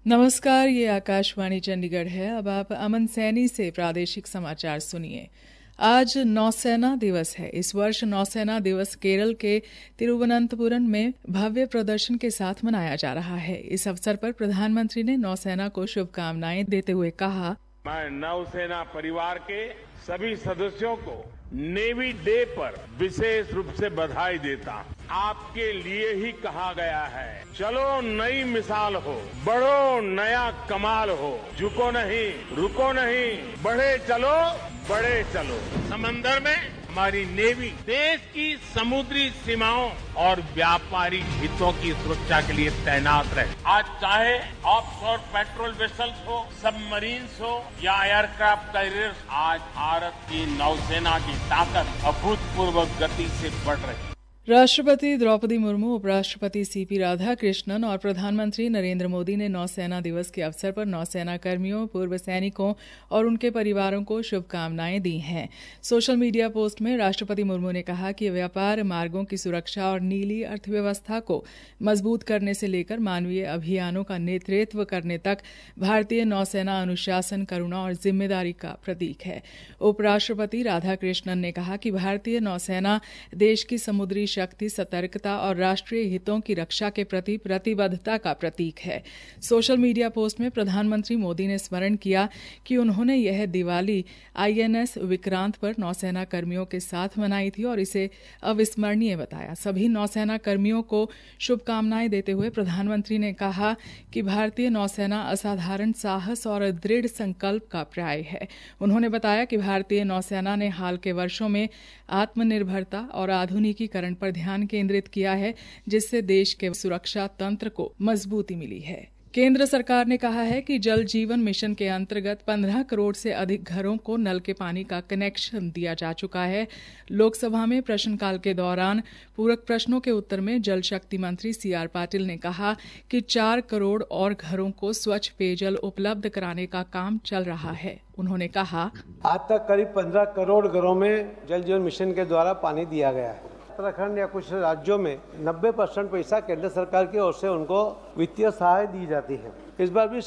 नमस्कार, ये आकाशवाणी चंडीगढ़ है। अब आप अमन सैनी से प्रादेशिक समाचार सुनिए। आज नौसेना दिवस है। इस वर्ष नौसेना दिवस केरल के तिरुवनंतपुरम में भव्य प्रदर्शन के साथ मनाया जा रहा है। इस अवसर पर प्रधानमंत्री ने नौसेना को शुभकामनाएं देते हुए कहा, मैं नौसेना परिवार के सभी सदस्यों को नेवी डे पर विशेष रूप से बधाई देता हूं। आपके लिए ही कहा गया है, चलो नई मिसाल हो, बढ़ो नया कमाल हो, झुको नहीं, रुको नहीं, बढ़े चलो, बड़े चलो। समंदर में हमारी नेवी देश की समुद्री सीमाओं और व्यापारिक हितों की सुरक्षा के लिए तैनात रहे। आज चाहे ऑफशोर पेट्रोल वेसल्स हो, सबमरीन्स हो या एयरक्राफ्ट कैरियर्स, आज भारत की नौसेना की ताकत अभूतपूर्व गति से बढ़ रही है। राष्ट्रपति द्रौपदी मुर्मू, उपराष्ट्रपति सीपी राधाकृष्णन और प्रधानमंत्री नरेंद्र मोदी ने नौसेना दिवस के अवसर पर नौसेना कर्मियों, पूर्व सैनिकों और उनके परिवारों को शुभकामनाएं दी हैं। सोशल मीडिया पोस्ट में राष्ट्रपति मुर्मू ने कहा कि व्यापार मार्गों की सुरक्षा और नीली अर्थव्यवस्था को मजबूत करने से लेकर मानवीय अभियानों का नेतृत्व करने तक भारतीय नौसेना अनुशासन, करुणा और जिम्मेदारी का प्रतीक है। उपराष्ट्रपति राधाकृष्णन ने कहा कि भारतीय नौसेना देश की समुद्री शक्ति, सतर्कता और राष्ट्रीय हितों की रक्षा के प्रति प्रतिबद्धता का प्रतीक है। सोशल मीडिया पोस्ट में प्रधानमंत्री मोदी ने स्मरण किया कि उन्होंने यह दिवाली आईएनएस विक्रांत पर नौसेना कर्मियों के साथ मनाई थी और इसे अविस्मरणीय बताया। सभी नौसेना कर्मियों को शुभकामनाएं देते हुए प्रधानमंत्री ने कहा कि भारतीय नौसेना असाधारण साहस और दृढ़ संकल्प का पर्याय है। उन्होंने बताया कि भारतीय नौसेना ने हाल के वर्षों में आत्मनिर्भरता और आधुनिकीकरण पर ध्यान केंद्रित किया है, जिससे देश के सुरक्षा तंत्र को मजबूती मिली है। केंद्र सरकार ने कहा है कि जल जीवन मिशन के अंतर्गत 15 करोड़ से अधिक घरों को नल के पानी का कनेक्शन दिया जा चुका है। लोकसभा में प्रश्नकाल के दौरान पूरक प्रश्नों के उत्तर में जल शक्ति मंत्री सीआर पाटिल ने कहा कि 4 करोड़ और घरों को स्वच्छ पेयजल उपलब्ध कराने का काम चल रहा है। उन्होंने कहा, आज तक करीब 15 करोड़ घरों में जल जीवन मिशन के द्वारा पानी दिया गया है। उत्तराखंड या कुछ राज्यों में 90% पैसा केंद्र सरकार की ओर से उनको वित्तीय सहायता दी जाती है। इस बार भी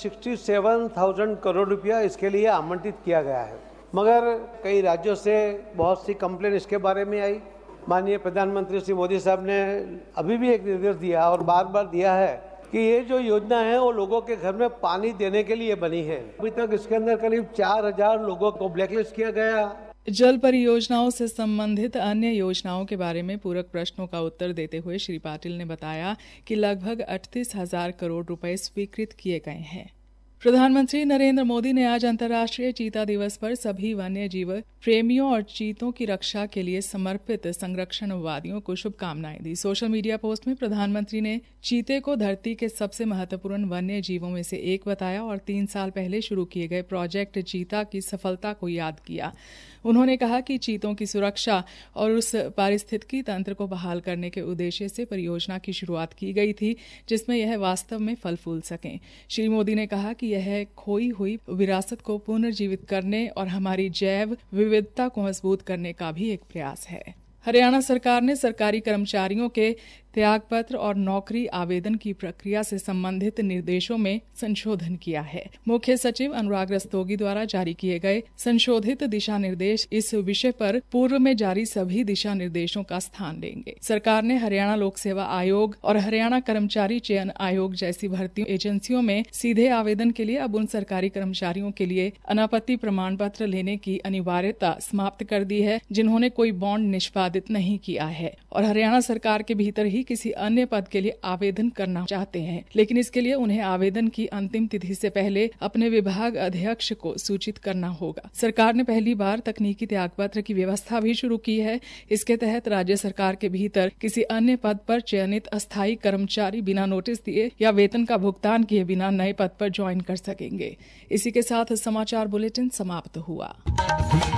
67,000 करोड़ रुपया इसके लिए आवंटित किया गया है, मगर कई राज्यों से बहुत सी कंप्लेन इसके बारे में आई। माननीय प्रधानमंत्री श्री मोदी साहब ने अभी भी एक निर्देश दिया और बार बार दिया है कि ये जो योजना है वो लोगों के घर में पानी देने के लिए बनी है। अभी तक इसके अंदर करीब 4,000 लोगों को ब्लैकलिस्ट किया गया। जल परियोजनाओं से संबंधित अन्य योजनाओं के बारे में पूरक प्रश्नों का उत्तर देते हुए श्री पाटिल ने बताया कि लगभग 38,000 करोड़ रुपए स्वीकृत किए गए हैं। प्रधानमंत्री नरेंद्र मोदी ने आज अंतर्राष्ट्रीय चीता दिवस पर सभी वन्य जीव प्रेमियों और चीतों की रक्षा के लिए समर्पित संरक्षणवादियों को शुभकामनाएं दी। सोशल मीडिया पोस्ट में प्रधानमंत्री ने चीते को धरती के सबसे महत्वपूर्ण वन्य जीवों में से एक बताया और 3 साल पहले शुरू किए गए प्रोजेक्ट चीता की सफलता को याद किया। उन्होंने कहा कि चीतों की सुरक्षा और उस पारिस्थितिकी तंत्र को बहाल करने के उद्देश्य से परियोजना की शुरुआत की गई थी, जिसमें यह वास्तव में फल फूल सकें। श्री मोदी ने कहा कि यह खोई हुई विरासत को पुनर्जीवित करने और हमारी जैव विविधता को मजबूत करने का भी एक प्रयास है। हरियाणा सरकार ने सरकारी कर्मचारियों के त्यागपत्र और नौकरी आवेदन की प्रक्रिया से संबंधित निर्देशों में संशोधन किया है। मुख्य सचिव अनुराग रस्तोगी द्वारा जारी किए गए संशोधित दिशा निर्देश इस विषय पर पूर्व में जारी सभी दिशा निर्देशों का स्थान लेंगे। सरकार ने हरियाणा लोक सेवा आयोग और हरियाणा कर्मचारी चयन आयोग जैसी भर्ती एजेंसियों में सीधे आवेदन के लिए अब उन सरकारी कर्मचारियों के लिए अनापत्ति प्रमाण पत्र लेने की अनिवार्यता समाप्त कर दी है, जिन्होंने कोई बॉन्ड निष्पादित नहीं किया है और हरियाणा सरकार के भीतर ही किसी अन्य पद के लिए आवेदन करना चाहते हैं, लेकिन इसके लिए उन्हें आवेदन की अंतिम तिथि से पहले अपने विभाग अध्यक्ष को सूचित करना होगा। सरकार ने पहली बार तकनीकी त्यागपत्र की व्यवस्था भी शुरू की है। इसके तहत राज्य सरकार के भीतर किसी अन्य पद पर चयनित अस्थायी कर्मचारी बिना नोटिस दिए या वेतन का भुगतान किए बिना नए पद पर ज्वाइन कर सकेंगे। इसी के साथ समाचार बुलेटिन समाप्त हुआ।